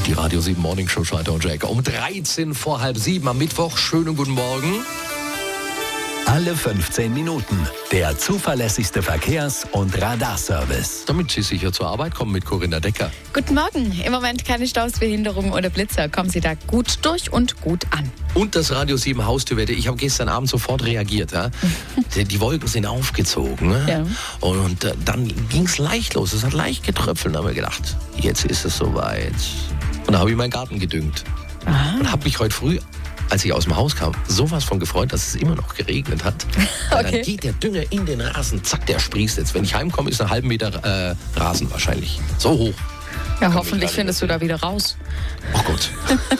Die Radio 7 Morning Show, Schalter und Jack. Um 13 vor halb 7 am Mittwoch. Schönen guten Morgen. Alle 15 Minuten der zuverlässigste Verkehrs- und Radarservice. Damit Sie sicher zur Arbeit kommen mit Corinna Decker. Guten Morgen. Im Moment keine Staus, Behinderungen oder Blitzer. Kommen Sie da gut durch und gut an. Und das Radio 7 Haustürwetter. Ich habe gestern Abend sofort reagiert. Ja? Die Wolken sind aufgezogen. Ne? Ja. Und dann ging es leicht los. Es hat leicht getröpfelt. Da haben wir gedacht, jetzt ist es soweit. Und da habe ich meinen Garten gedüngt. Aha. Und habe mich heute früh, als ich aus dem Haus kam, sowas von gefreut, dass es immer noch geregnet hat. Okay. Dann geht der Dünger in den Rasen, zack, der sprießt jetzt. Wenn ich heimkomme, ist ein halben Meter Rasen wahrscheinlich. So hoch. Ja, hoffentlich findest du da wieder raus. Oh Gott.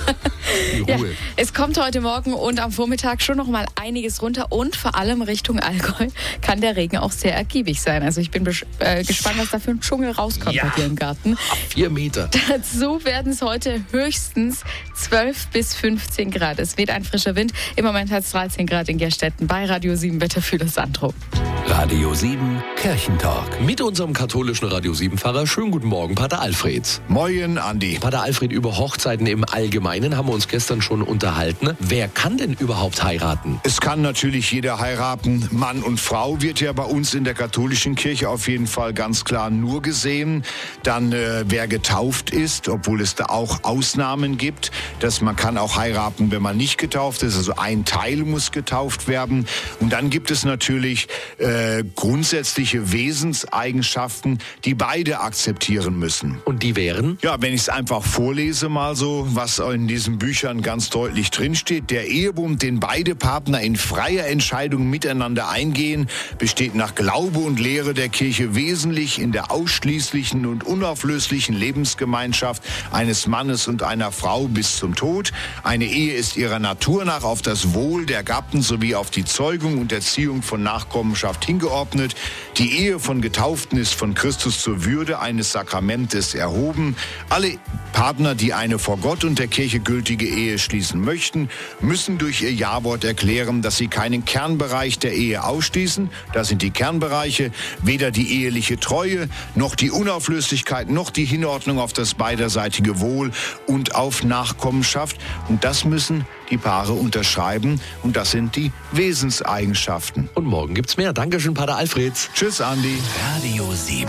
Die Ja, Ruhe. es kommt heute Morgen und am Vormittag schon noch mal einiges runter und vor allem Richtung Allgäu kann der Regen auch sehr ergiebig sein. Also ich bin gespannt, was da für ein Dschungel rauskommt bei dir im Garten. 4 Meter. Dazu werden es heute höchstens 12 bis 15 Grad. Es weht ein frischer Wind. Im Moment hat es 13 Grad in Gerstetten. Bei Radio 7 Wetterfühler Sandro. Radio 7 Kirchentalk. Mit unserem katholischen Radio 7-Pfarrer. Schönen guten Morgen, Pater Alfred. Moin, Andi. Pater Alfred, über Hochzeiten im Allgemeinen haben wir uns gestern schon unterhalten. Wer kann denn überhaupt heiraten? Es kann natürlich jeder heiraten. Mann und Frau wird ja bei uns in der katholischen Kirche auf jeden Fall ganz klar nur gesehen. Dann wer getauft ist, obwohl es da auch Ausnahmen gibt. Dass man kann auch heiraten, wenn man nicht getauft ist. Also ein Teil muss getauft werden. Und dann gibt es natürlich grundsätzliche Wesenseigenschaften, die beide akzeptieren müssen. Und die wären? Ja, wenn ich es einfach vorlese mal so, was in diesen Büchern ganz deutlich drinsteht. Der Ehebund, den beide Partner in freier Entscheidung miteinander eingehen, besteht nach Glaube und Lehre der Kirche wesentlich in der ausschließlichen und unauflöslichen Lebensgemeinschaft eines Mannes und einer Frau bis zum Tod. Eine Ehe ist ihrer Natur nach auf das Wohl der Gatten sowie auf die Zeugung und Erziehung von Nachkommenschaft hingeordnet. Die Ehe von Getauften ist von Christus zur Würde eines Sakramentes erhoben. Alle Partner, die eine vor Gott und der Kirche gültige Ehe schließen möchten, müssen durch ihr Ja-Wort erklären, dass sie keinen Kernbereich der Ehe ausschließen. Das sind die Kernbereiche, weder die eheliche Treue, noch die Unauflöslichkeit, noch die Hinordnung auf das beiderseitige Wohl und auf Nachkommenschaft. Und das müssen die Paare unterschreiben. Und das sind die Wesenseigenschaften. Und morgen gibt's mehr. Dankeschön, Pater Alfred. Tschüss, Andi. Radio 7.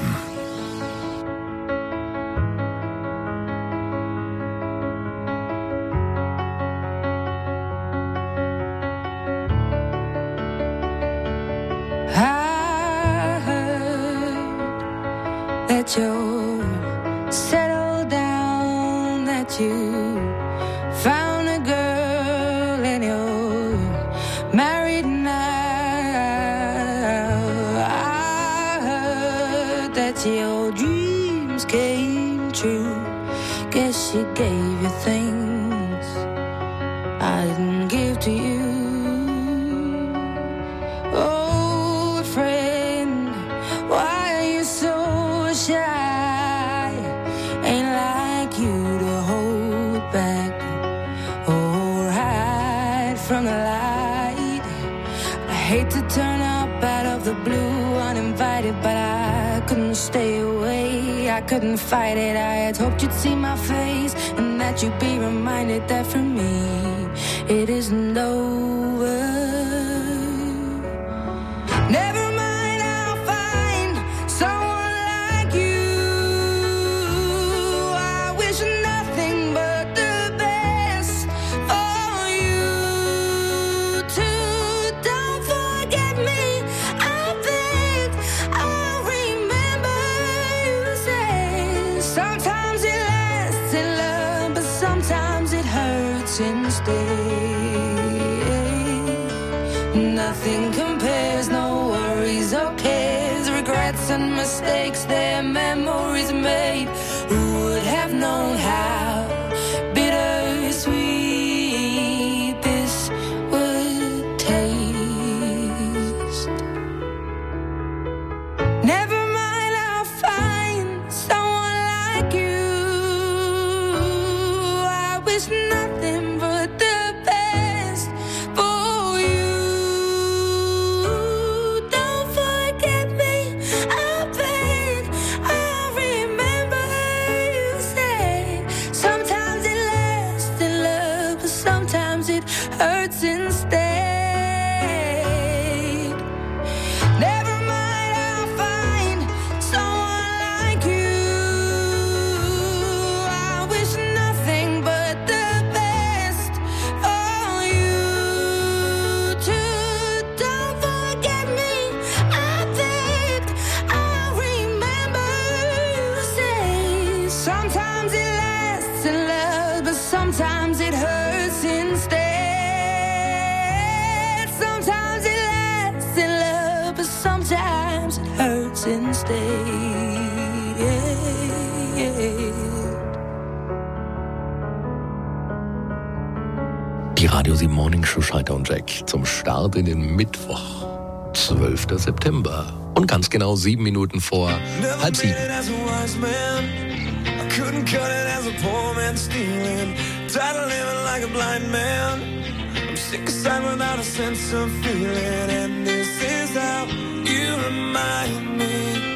That you settle down, that you found a girl and you're married now. I heard that your dreams came true. Guess she gave you things I didn't give to you. Oh, friend, why are you so shy? Ain't like you to hold back or hide from the light. I hate to turn up out of the blue uninvited, but I couldn't stay away. I couldn't fight it. I had hoped you'd see my face and that you'd be reminded that for me it isn't over. Never mind, I'll find someone like you. I wish nothing but the best for you too. Don't forget me, I beg. I'll remember you said sometimes it lasts in love, but sometimes it hurts instead. Nothing compares, no worries or cares, regrets and mistakes, their memories made. Who would have known how bittersweet this would taste? Never mind, I'll find someone like you. I wish nothing but the best for you. Don't forget me, I beg. I'll remember you said so. hurts instead. Never mind, I'll find someone like you. I wish nothing but the best for you too. Don't forget me, I think I remember you say sometimes it lasts in love, but sometimes it hurts instead. Sometimes it lasts in love, but sometimes it hurts instead. Die Radio 7 Morning Show Schalter und Jack zum Start in den Mittwoch, 12. September. Und ganz genau 7 Minuten vor 6:30. Couldn't cut it as a poor man stealing. Tired of living like a blind man. I'm sick aside without a sense of feeling. And this is how you remind me.